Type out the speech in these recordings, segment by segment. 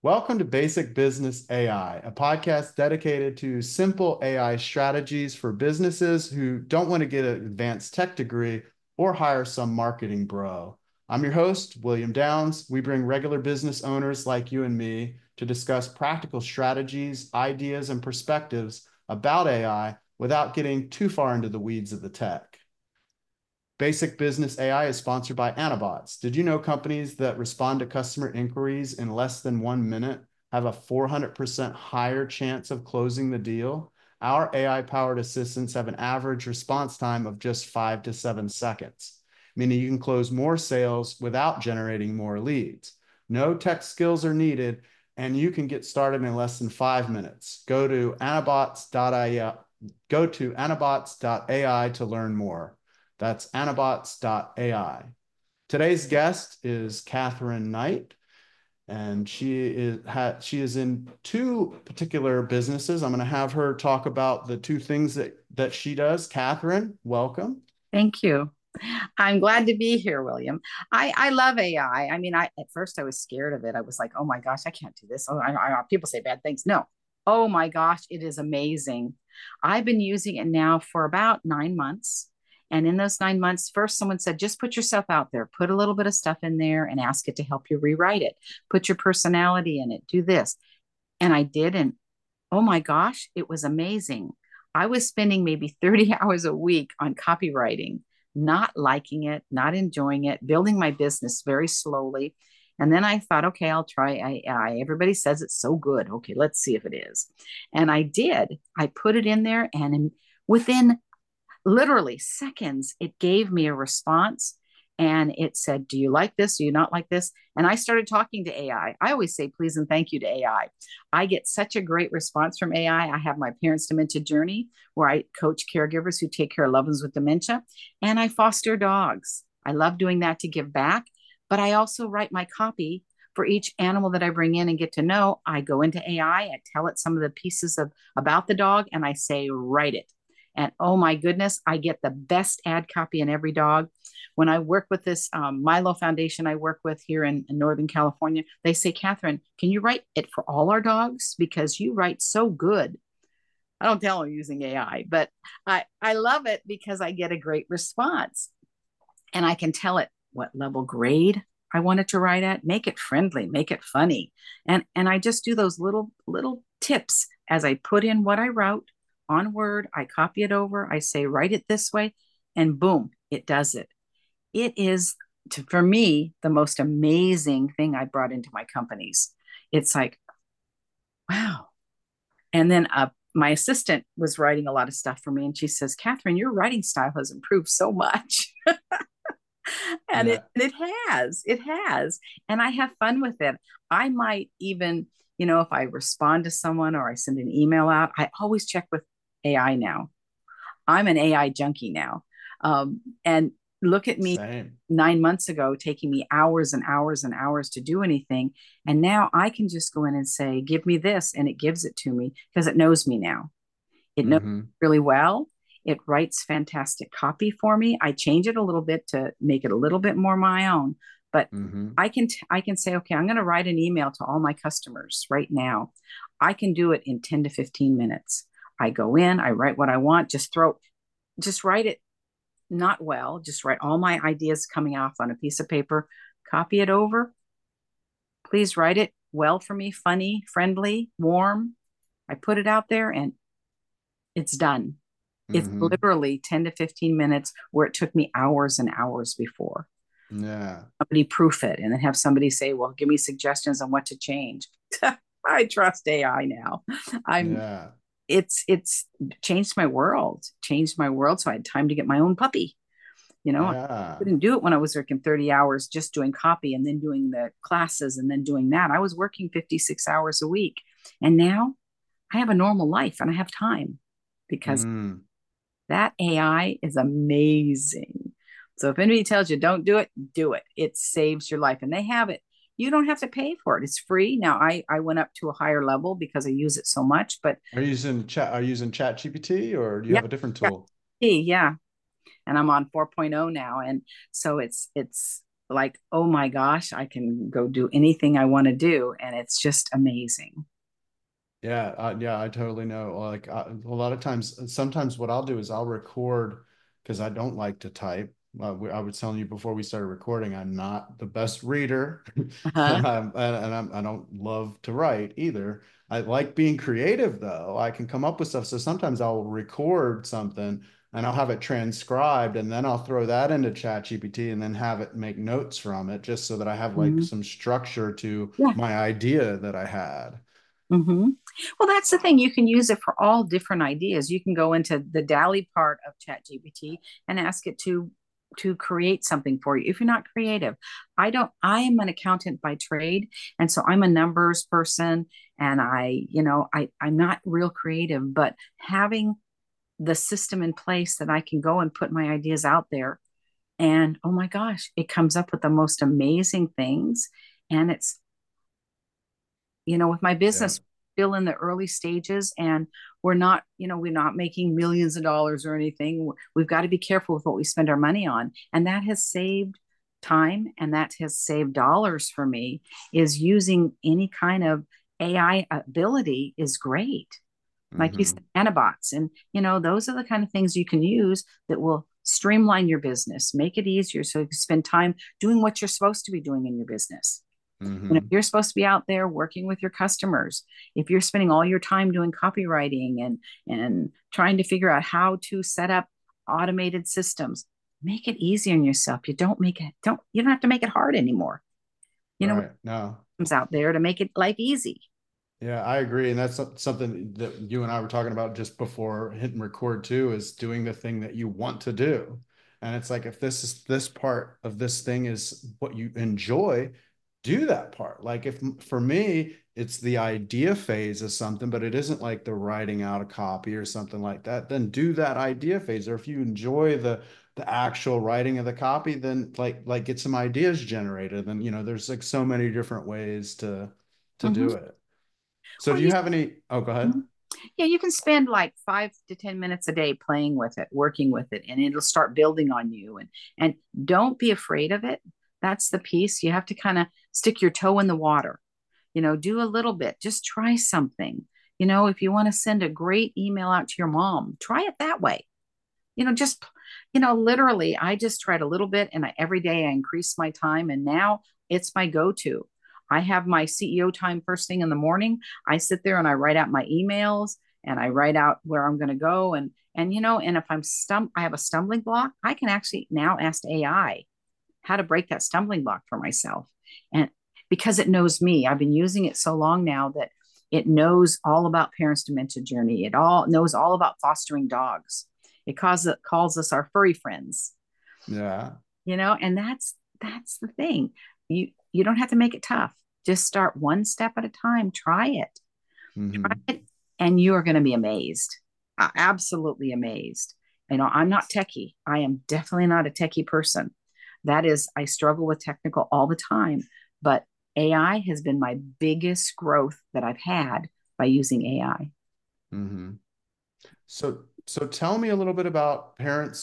Welcome to Basic Business AI, a podcast dedicated to simple AI strategies for businesses who don't want to get an advanced tech degree or hire some marketing bro. I'm your host, William Downs. We bring regular business owners like you and me to discuss practical strategies, ideas, and perspectives about AI without getting too far into the weeds of the tech. Basic Business AI is sponsored by Anabots. Did you know companies that respond to customer inquiries in less than 1 minute have a 400% higher chance of closing the deal? Our AI-powered assistants have an average response time of just 5 to 7 seconds, meaning you can close more sales without generating more leads. No tech skills are needed, and you can get started in less than 5 minutes. Go to anabots.ai to learn more. That's anabots.ai. Today's guest is Catherine Knight, and she is in two particular businesses. I'm going to have her talk about the two things that she does. Catherine, welcome. Thank you. I'm glad to be here, William. I love AI. I at first I was scared of it. I was like, oh my gosh, I can't do this. People say bad things. No. Oh my gosh, it is amazing. I've been using it now for about 9 months. And in those 9 months, first someone said, just put yourself out there, put a little bit of stuff in there and ask it to help you rewrite it. Put your personality in it, do this. And I did. And oh my gosh, it was amazing. I was spending maybe 30 hours a week on copywriting, not liking it, not enjoying it, building my business very slowly. And then I thought, okay, I'll try AI. Everybody says it's so good. Okay, let's see if it is. And I did. I put it in there, and within literally seconds, it gave me a response and it said, do you like this? Do you not like this? And I started talking to AI. I always say please and thank you to AI. I get such a great response from AI. I have my parents' dementia journey where I coach caregivers who take care of loved ones with dementia, and I foster dogs. I love doing that to give back, but I also write my copy for each animal that I bring in and get to know. I go into AI, I tell it some of the pieces of about the dog, and I say, write it. And oh my goodness, I get the best ad copy in every dog. When I work with this Milo Foundation I work with here in Northern California, they say, Catherine, can you write it for all our dogs? Because you write so good. I don't tell them I'm using AI, but I love it because I get a great response. And I can tell it what level grade I want it to write at, make it friendly, make it funny. And I just do those little tips as I put in what I wrote on Word, I copy it over, I say write it this way, and boom, it does it. It is for me the most amazing thing I brought into my companies. It's like, wow. And then my assistant was writing a lot of stuff for me, and she says, Catherine, your writing style has improved so much. And Yeah. it has, and I have fun with it. I might even, if I respond to someone or I send an email out, I always check with AI now. I'm an AI junkie now. And look at me Same. 9 months ago, taking me hours and hours and hours to do anything. And now I can just go in and say, give me this. And it gives it to me because it knows me now. It knows Mm-hmm. really well. It writes fantastic copy for me. I change it a little bit to make it a little bit more my own, but Mm-hmm. I can say, okay, I'm going to write an email to all my customers right now. I can do it in 10 to 15 minutes. I go in, I write what I want, just write it not well, just write all my ideas coming off on a piece of paper, copy it over. Please write it well for me, funny, friendly, warm. I put it out there and it's done. It's Mm-hmm. literally 10 to 15 minutes where it took me hours and hours before. Yeah. Somebody proof it and then have somebody say, well, give me suggestions on what to change. I trust AI now. I'm Yeah. it's changed my world. So I had time to get my own puppy. I Yeah. couldn't do it when I was working 30 hours just doing copy and then doing the classes and then doing that. I was working 56 hours a week. And now I have a normal life and I have time because Mm. that AI is amazing. So if anybody tells you don't do it, do it. It saves your life. And they have it. You don't have to pay for it. It's free. Now I went up to a higher level because I use it so much, but Are you using Chat GPT or do you yeah, have a different tool? yeah. And I'm on 4.0 now. And so it's like, oh my gosh, I can go do anything I want to do. And it's just amazing. Yeah, yeah, I totally know. Like a lot of times, sometimes what I'll do is I'll record because I don't like to type. I was telling you before we started recording, I'm not the best reader, Uh-huh. I don't love to write either. I like being creative though. I can come up with stuff. So sometimes I'll record something and I'll have it transcribed, and then I'll throw that into ChatGPT and then have it make notes from it, just so that I have like Mhm. some structure to Yeah. my idea that I had. Hmm. Well, that's the thing. You can use it for all different ideas. You can go into the Dali part of ChatGPT and ask it to create something for you. If you're not creative, I don't. I am an accountant by trade, and so I'm a numbers person. And I'm not real creative, but having the system in place that I can go and put my ideas out there, and oh my gosh, it comes up with the most amazing things. And it's with my Yeah. business still in the early stages, and we're not making millions of dollars or anything. We've got to be careful with what we spend our money on, and that has saved time and that has saved dollars for me. Is using any kind of AI ability is great, like you said, Hmm. nanobots, and those are the kind of things you can use that will streamline your business, make it easier so you can spend time doing what you're supposed to be doing in your business. Hmm. You're supposed to be out there working with your customers. If you're spending all your time doing copywriting and trying to figure out how to set up automated systems, make it easy on yourself. You don't have to make it hard anymore. We Right. No. comes out there to make it life easy. Yeah, I agree. And that's something that you and I were talking about just before hitting record too, is doing the thing that you want to do. And it's like, if this part of this thing is what you enjoy, do that part. Like, if for me, it's the idea phase of something, but it isn't like the writing out a copy or something like that, then do that idea phase. Or if you enjoy the actual writing of the copy, then like get some ideas generated. And there's like so many different ways to Mm-hmm. do it. So Well, do you have any? Oh, go ahead. mhm. Yeah, you can spend like 5 to 10 minutes a day playing with it, working with it, and it'll start building on you. And don't be afraid of it. That's the piece. You have to kind of stick your toe in the water. Do a little bit. Just try something. If you want to send a great email out to your mom, try it that way. Just literally, I just tried a little bit, and every day I increased my time, and now it's my go-to. I have my CEO time first thing in the morning. I sit there and I write out my emails and I write out where I'm going to go, and if I have a stumbling block, I can actually now ask AI how to break that stumbling block for myself. And because it knows me, I've been using it so long now that it knows all about parents' dementia journey. It all knows all about fostering dogs. It calls us our furry friends, Yeah. and that's the thing. You don't have to make it tough. Just start one step at a time. Try Hmm. it, and you are going to be amazed. Absolutely amazed. I'm not techie. I am definitely not a techie person. I struggle with technical all the time, but AI has been my biggest growth that I've had by using AI. Hmm. So tell me a little bit about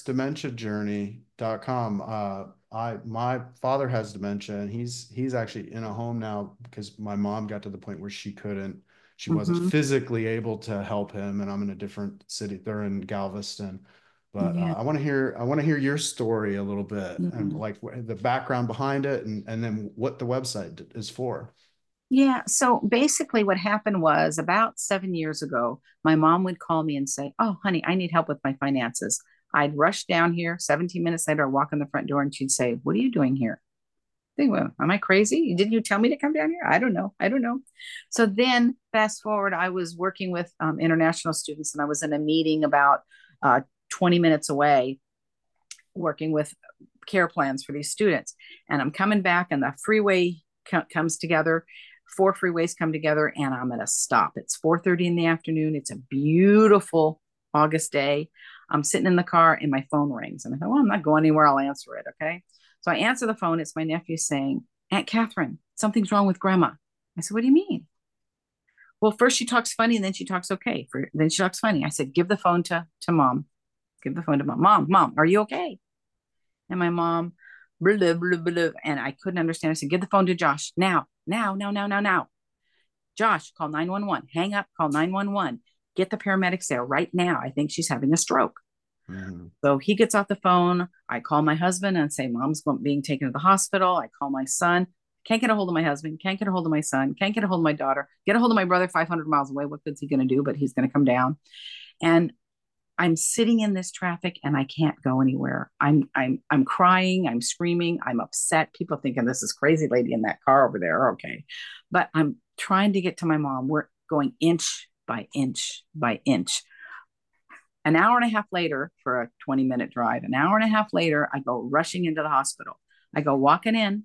parentsdementiajourney.com. My father has dementia, and he's actually in a home now because my mom got to the point where she wasn't Mm-hmm. physically able to help him, and I'm in a different city. They're in Galveston. But Yeah. I want to hear your story a little bit, and Yeah. like the background behind it, and then what the website is for. Yeah. So basically, what happened was about 7 years ago, my mom would call me and say, "Oh, honey, I need help with my finances." I'd rush down here. 17 minutes later, I walk in the front door and she'd say, "What are you doing here?" I think, well, am I crazy? Didn't you tell me to come down here? I don't know. I don't know. So then, fast forward, I was working with international students and I was in a meeting about 20 minutes away, working with care plans for these students. And I'm coming back, and the freeway comes together. Four freeways come together, and I'm at a stop. It's 4:30 in the afternoon. It's a beautiful August day. I'm sitting in the car, and my phone rings. And I thought, well, I'm not going anywhere. I'll answer it. Okay. So I answer the phone. It's my nephew saying, "Aunt Catherine, something's wrong with grandma." I said, "What do you mean?" "Well, first she talks funny, and then she talks okay. Then she talks funny." I said, "Give the phone to mom. Give the phone to mom. Mom, are you okay?" And my mom blah, blah, blah, and I couldn't understand. I said, give the phone to Josh now, now, now, now, now, now. Josh, call 911. Hang up, call 911. Get the paramedics there right now. I think she's having a stroke. Mhm. So he gets off the phone. I call my husband and say, Mom's being taken to the hospital. I call my son. Can't get a hold of my husband. Can't get a hold of my son. Can't get a hold of my daughter. Get a hold of my brother 500 miles away. What good's he going to do? But he's going to come down. And I'm sitting in this traffic and I can't go anywhere. I'm crying, I'm screaming, I'm upset. People thinking this is crazy lady in that car over there. Okay. But I'm trying to get to my mom. We're going inch by inch by inch. An hour and a half later for a 20-minute drive, an hour and a half later, I go rushing into the hospital. I go walking in.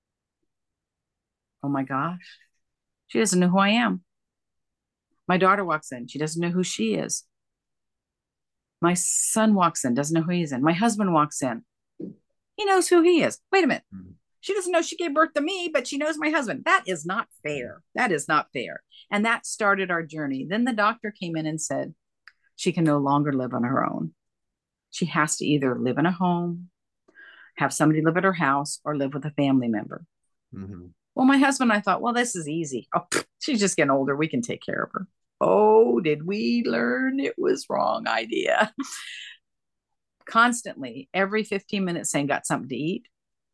Oh my gosh. She doesn't know who I am. My daughter walks in. She doesn't know who she is. My son walks in, doesn't know who he's in. My husband walks in. He knows who he is. Wait a minute. Mhm. She doesn't know she gave birth to me, but she knows my husband. That is not fair. That is not fair. And that started our journey. Then the doctor came in and said she can no longer live on her own. She has to either live in a home, have somebody live at her house, or live with a family member. Mhm. Well, my husband and I thought, well, this is easy. Oh, she's just getting older. We can take care of her. Oh, did we learn it was wrong idea? Constantly, every 15 minutes saying, got something to eat?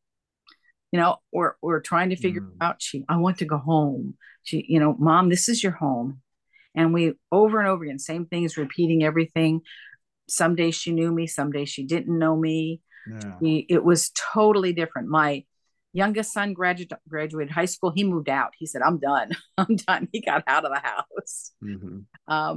We're trying to figure Mhm. out, I want to go home. Mom, this is your home. And we over and over again, same things, repeating everything. Some days she knew me, some days she didn't know me. Yeah. It was totally different. My youngest son graduated high school. He moved out. He said, I'm done. I'm done. He got out of the house. Mhm.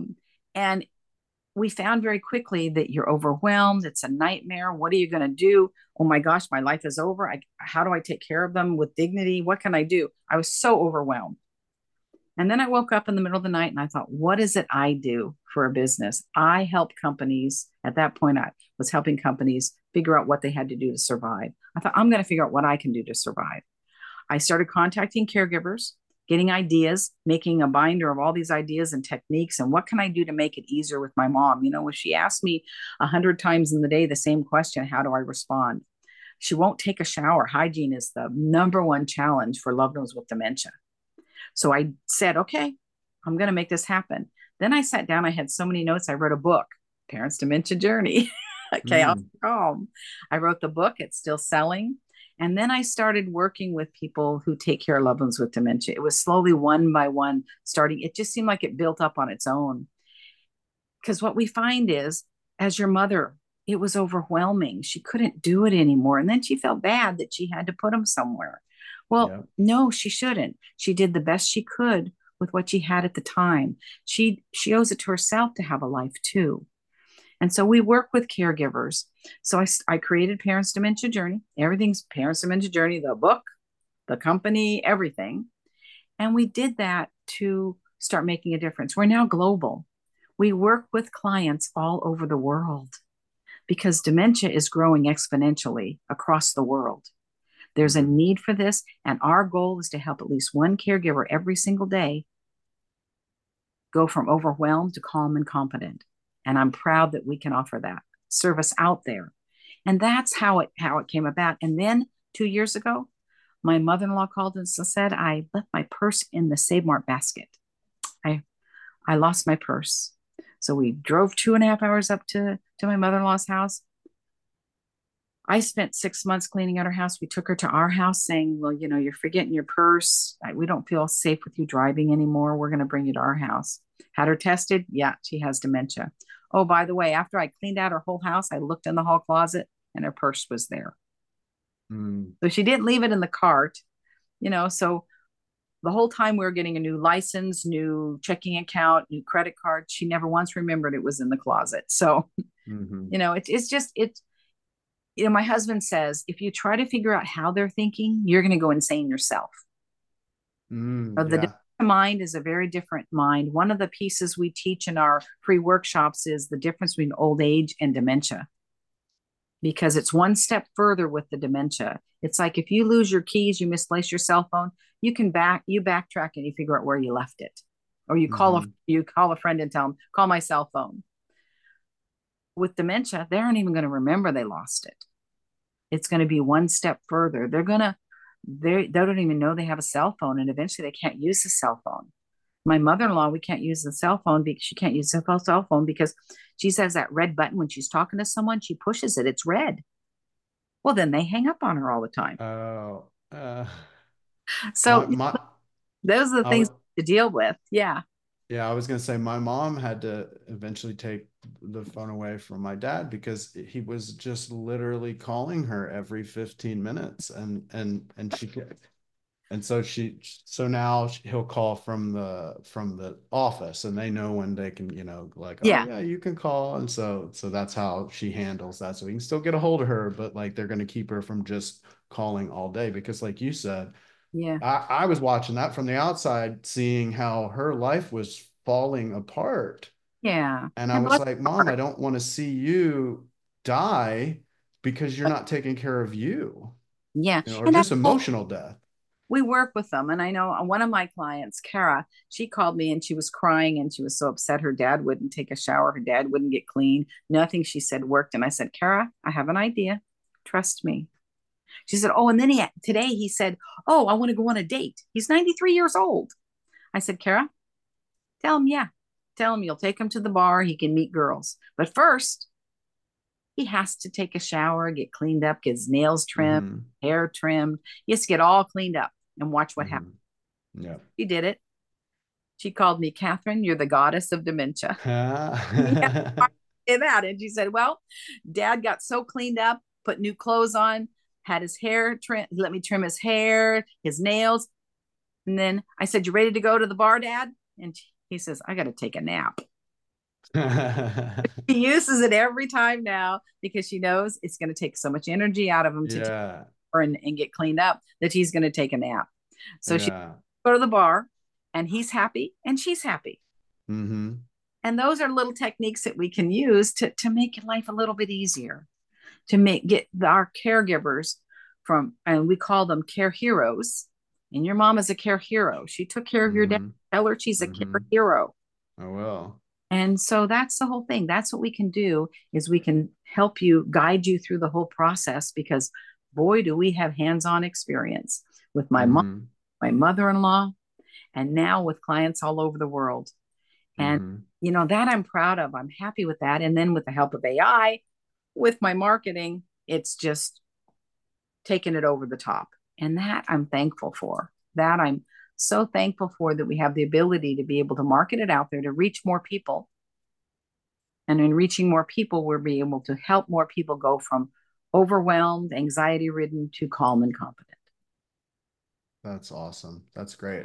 And we found very quickly that you're overwhelmed. It's a nightmare. What are you going to do? Oh my gosh, my life is over. How do I take care of them with dignity? What can I do? I was so overwhelmed. And then I woke up in the middle of the night and I thought, what is it I do for a business? I help companies. At that point, I was helping companies figure out what they had to do to survive. I thought, I'm going to figure out what I can do to survive. I started contacting caregivers, getting ideas, making a binder of all these ideas and techniques. And what can I do to make it easier with my mom? If she asked me 100 times in the day the same question, how do I respond? She won't take a shower. Hygiene is the number one challenge for loved ones with dementia. So I said, okay, I'm going to make this happen. Then I sat down. I had so many notes. I wrote a book, Parents Dementia Journey. Chaos Mhm. Calm. I wrote the book. It's still selling. And then I started working with people who take care of loved ones with dementia. It was slowly one by one starting. It just seemed like it built up on its own. Because what we find is, as your mother, it was overwhelming. She couldn't do it anymore. And then she felt bad that she had to put them somewhere. Well, Yeah. no, she shouldn't. She did the best she could with what she had at the time. She owes it to herself to have a life too. And so we work with caregivers. So I created Parents Dementia Journey. Everything's Parents Dementia Journey, the book, the company, everything. And we did that to start making a difference. We're now global. We work with clients all over the world because dementia is growing exponentially across the world. There's a Mhm. need for this, and our goal is to help at least one caregiver every single day go from overwhelmed to calm and competent. And I'm proud that we can offer that service out there. And that's how it came about. And then 2 years ago, my mother-in-law called and said, I left my purse in the Save Mart basket. I I lost my purse. So we drove 2.5 hours up to my mother-in-law's house. I spent 6 months cleaning out her house. We took her to our house saying, well, you're forgetting your purse. We don't feel safe with you driving anymore. We're going to bring you to our house. Had her tested. Yeah, she has dementia. Oh, by the way, after I cleaned out her whole house, I looked in the hall closet and her purse was there. Mm. So she didn't leave it in the cart, so the whole time we were getting a new license, new checking account, new credit card, she never once remembered it was in the closet. So, Mhm. my husband says, if you try to figure out how they're thinking, you're going to go insane yourself. The Yeah. mind is a very different mind. One of the pieces we teach in our free workshops is the difference between old age and dementia, because it's one step further with the dementia. It's like if you lose your keys, you misplace your cell phone, you backtrack and you figure out where you left it. Or Mhm. you call a friend and tell them, call my cell phone. With dementia, they aren't even going to remember they lost it. It's going to be one step further. They don't even know they have a cell phone, and eventually they can't use the cell phone. My mother-in-law, we can't use the cell phone because she can't use the cell phone because she says that red button when she's talking to someone, she pushes it, it's red. Well, then they hang up on her all the time. Oh, So my those are the I things would to deal with. Yeah. yeah, I was gonna say my mom had to eventually take the phone away from my dad because he was just literally calling her every 15 minutes and she could and so now he'll call from the office and they know when they can, like, oh Yeah. yeah, you can call. And so that's how she handles that. So he can still get a hold of her, but like they're gonna keep her from just calling all day because like you said, Yeah. I was watching that from the outside, seeing how her life was falling apart. Yeah. And I And was bless like, her Mom, I heart. don't want to see you die because you're not taking care of you, Yeah. or And that's just the emotional death. we work with them. And I know one of my clients, Kara, she called me and she was crying and she was so upset her dad wouldn't take a shower, her dad wouldn't get clean. Nothing she said worked. And I said, Kara, I have an idea. Trust me. She said, oh, and then today he said, oh, I want to go on a date. He's 93 years old. I said, Kara, tell him, yeah. Tell him you'll take him to the bar. He can meet girls. But first, he has to take a shower, get cleaned up, get his nails trimmed, Mm-hmm. hair trimmed. He has to get all cleaned up and watch what happens. Mm-hmm. Yeah. She did it. She called me, Catherine, you're the goddess of dementia. Yeah, say that. And she said, well, dad got so cleaned up, put new clothes on, had his hair trimmed, let me trim his hair, his nails. And then I said, you ready to go to the bar, dad? And he says, I got to take a nap. She uses it every time now because she knows it's going to take so much energy out of him to take Yeah. her and get cleaned up that he's going to take a nap. So she Yeah. go to the bar and he's happy and she's happy. Mm-hmm. And those are little techniques that we can use to make life a little bit easier, to make get our caregivers from, and we call them care heroes. And your mom is a care hero. She took care of your dad. Mm-hmm. Tell her she's a Mm-hmm. care hero. I will. And so that's the whole thing. That's what we can do is we can help you guide you through the whole process because boy, do we have hands-on experience with my mom, Mm-hmm. my mother-in-law, and now with clients all over the world. And Mm-hmm. that I'm proud of. I'm happy with that. And then with the help of AI, with my marketing, it's just taking it over the top. And that I'm thankful for. That I'm so thankful for that we have the ability to be able to market it out there to reach more people. And in reaching more people, we're being able to help more people go from overwhelmed, anxiety ridden to calm and confident. That's awesome. That's great.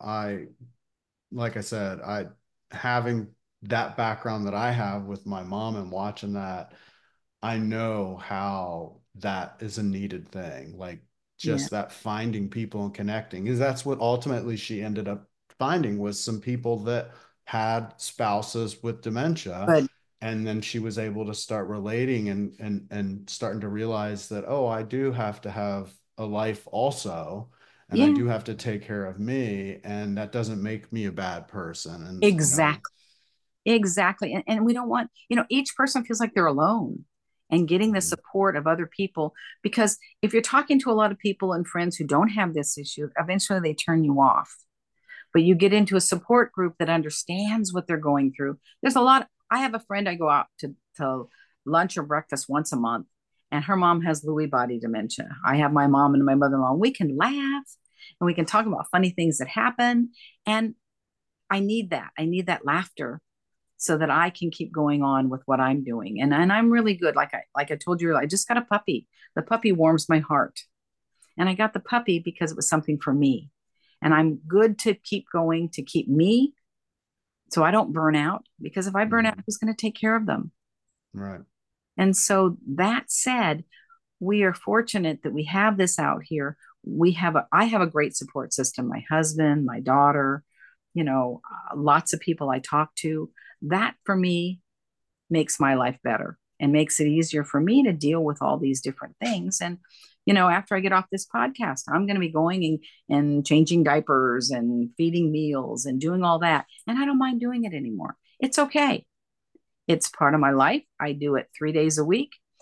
Like I said, I having that background that I have with my mom and watching that, I know how that is a needed thing. Like Yeah. just that finding people and connecting, because that's what ultimately she ended up finding was some people that had spouses with dementia. Good. And then she was able to start relating and starting to realize that, oh, I do have to have a life also. And I Yeah. do have to take care of me. And that doesn't make me a bad person. Exactly. Exactly. And we don't want, each person feels like they're alone and getting the Mhm, support of other people. Because if you're talking to a lot of people and friends who don't have this issue, eventually they turn you off. But you get into a support group that understands what they're going through. There's a lot. I have a friend I go out to lunch or breakfast once a month, and her mom has Lewy body dementia. I have my mom and my mother in law. We can laugh and we can talk about funny things that happen. And I need that. I need that laughter so that I can keep going on with what I'm doing. And I'm really good. Like I told you, I just got a puppy. The puppy warms my heart. And I got the puppy because it was something for me. And I'm good to keep going to keep me so I don't burn out because if I burn out, mhm. who's going to take care of them? Right. And so that said, we are fortunate that we have this out here. I have a great support system. My husband, my daughter, lots of people I talk to. That for me makes my life better and makes it easier for me to deal with all these different things. And, after I get off this podcast, I'm going to be going and changing diapers and feeding meals and doing all that. And I don't mind doing it anymore. It's okay. It's part of my life. I do it 3 days a week.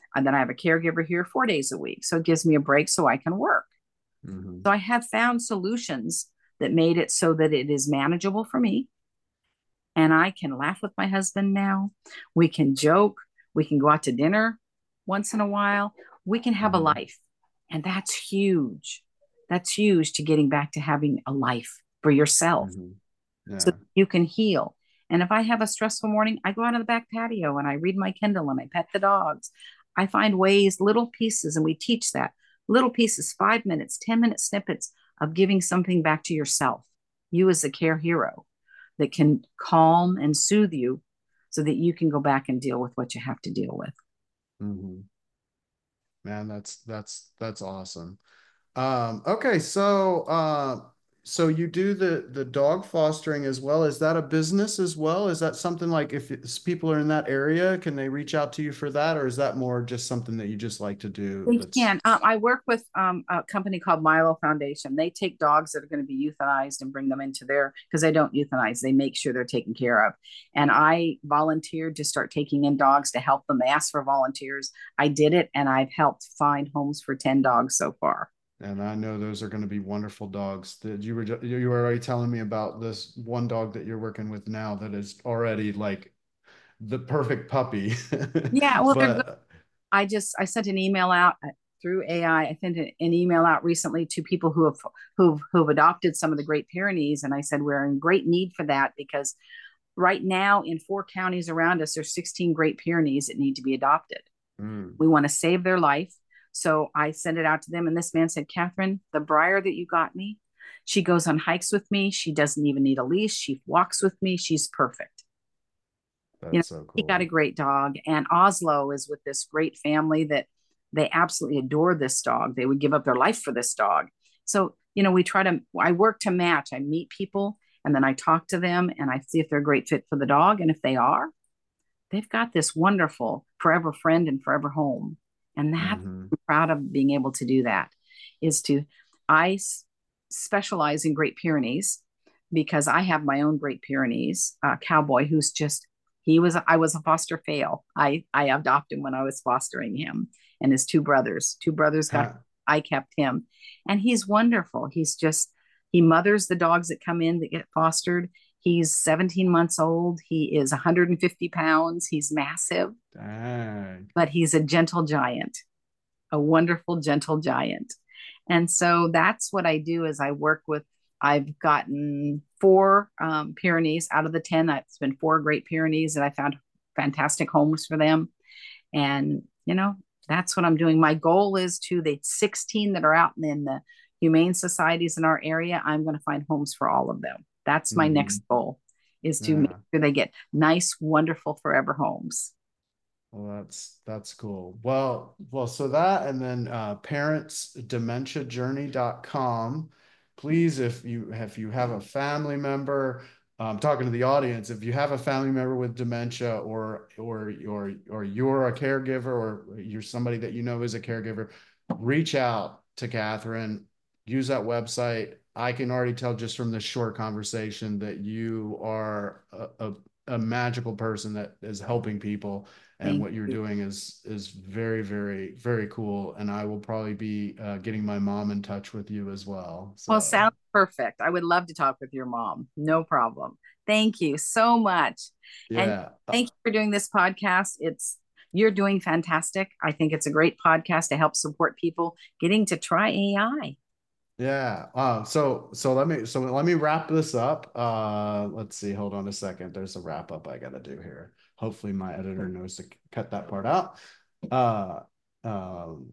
And then I have a caregiver here 4 days a week. So it gives me a break so I can work. Hmm. So I have found solutions that made it so that it is manageable for me. And I can laugh with my husband now. We can joke. We can go out to dinner once in a while. We can have a Hmm. life. And that's huge. That's huge to getting back to having a life for yourself Hmm. so Yeah. you can heal. And if I have a stressful morning, I go out on the back patio and I read my Kindle and I pet the dogs. I find ways, little pieces, and we teach that little pieces, 5 minutes, 10-minute snippets of giving something back to yourself, you as a care hero that can calm and soothe you so that you can go back and deal with what you have to deal with. Hmm. Man, that's awesome. Okay, so you do the dog fostering as well. Is that a business as well? Is that something like if people are in that area, can they reach out to you for that, or is that more just something that you just like to do? They That's can. I work with a company called Milo Foundation. They take dogs that are going to be euthanized and bring them into their, because they don't euthanize, they make sure they're taken care of. And I volunteered to start taking in dogs to help them. They asked for volunteers. I did it, and I've helped find homes for 10 dogs so far. and I know those are going to be wonderful dogs. That you were already telling me about this one dog that you're working with now that is already like the perfect puppy. Yeah, well, they're good. But I sent an email out through AI. I sent an email out recently to people who've adopted some of the Great Pyrenees, and I said we're in great need for that because right now in 4 counties around us, there's 16 Great Pyrenees that need to be adopted. mm, We want to save their life, so I sent it out to them, and this man said, "Catherine, the Briar that you got me, she goes on hikes with me. She doesn't even need a leash. She walks with me. She's perfect." You know, that's so he got a cool. great dog. And Oslo is with this great family that they absolutely adore this dog. They would give up their life for this dog. So, I work to match. I meet people and then I talk to them and I see if they're a great fit for the dog. And if they are, they've got this wonderful forever friend and forever home. And that Hmm. I'm proud of being able to do that is to, I specialize in Great Pyrenees because I have my own Great Pyrenees cowboy who's just I was a foster fail. I adopted him when I was fostering him and his two brothers. Two brothers got I kept him. And he's wonderful. He mothers the dogs that come in that get fostered. He's 17 months old. He is 150 pounds. He's massive, Dang. but he's a gentle giant, a wonderful, gentle giant. And so that's what I do is I work with, I've gotten 4 Pyrenees out of the 10. It's been 4 Great Pyrenees that I found fantastic homes for them. And, that's what I'm doing. My goal is to the 16 that are out in the humane societies in our area, I'm going to find homes for all of them. That's my Hmm. next goal is to make Yeah. sure they get nice, wonderful, forever homes. Well, that's cool. Well, so that and then parentsdementiajourney.com. Please, if you have a family member, talking to the audience, if you have a family member with dementia or you're a caregiver or you're somebody that you know is a caregiver, reach out to Catherine, use that website. I can already tell just from this short conversation that you are a magical person that is helping people, and Thank what you're you. doing is very, very, very cool. And I will probably be getting my mom in touch with you as well. Well, So sounds perfect. I would love to talk with your mom. No problem. Thank you so much. And yeah, thank you for doing this podcast. You're doing fantastic. I think it's a great podcast to help support people getting to try AI. yeah. So let me wrap this up. Let's see. Hold on a second. There's a wrap up I gotta do here. Hopefully my editor knows to cut that part out. Uh, um,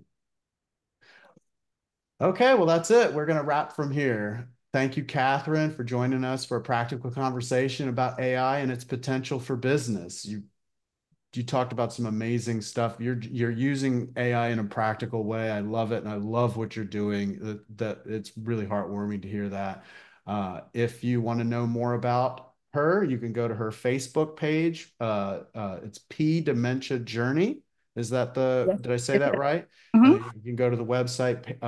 Okay, well, that's it. We're going to wrap from here. Thank you, Catherine, for joining us for a practical conversation about AI and its potential for business. You talked about some amazing stuff. You're using AI in a practical way. I love it, and I love what you're doing. That it's really heartwarming to hear that. If you want to know more about her, you can go to her Facebook page. It's P Dementia Journey. Is that Yes, did I say it that is. right? And Mhm. then you can go to the website,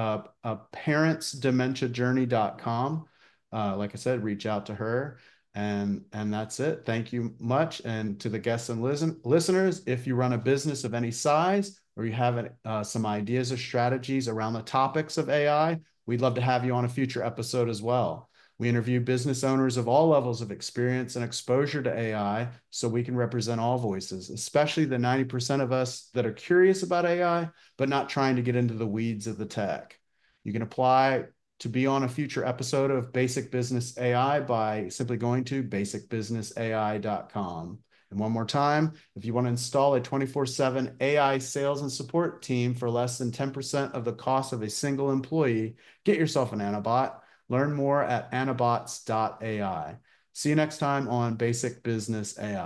parentsdementiajourney.com. Like I said, reach out to her. And that's it. Thank you much. And to the guests and listeners, if you run a business of any size or you have some ideas or strategies around the topics of AI, we'd love to have you on a future episode as well. We interview business owners of all levels of experience and exposure to AI so we can represent all voices, especially the 90% of us that are curious about AI, but not trying to get into the weeds of the tech. You can apply to be on a future episode of Basic Business AI by simply going to basicbusinessai.com. And one more time, if you want to install a 24/7 AI sales and support team for less than 10% of the cost of a single employee, get yourself an Anabot. Learn more at anabots.ai. See you next time on Basic Business AI.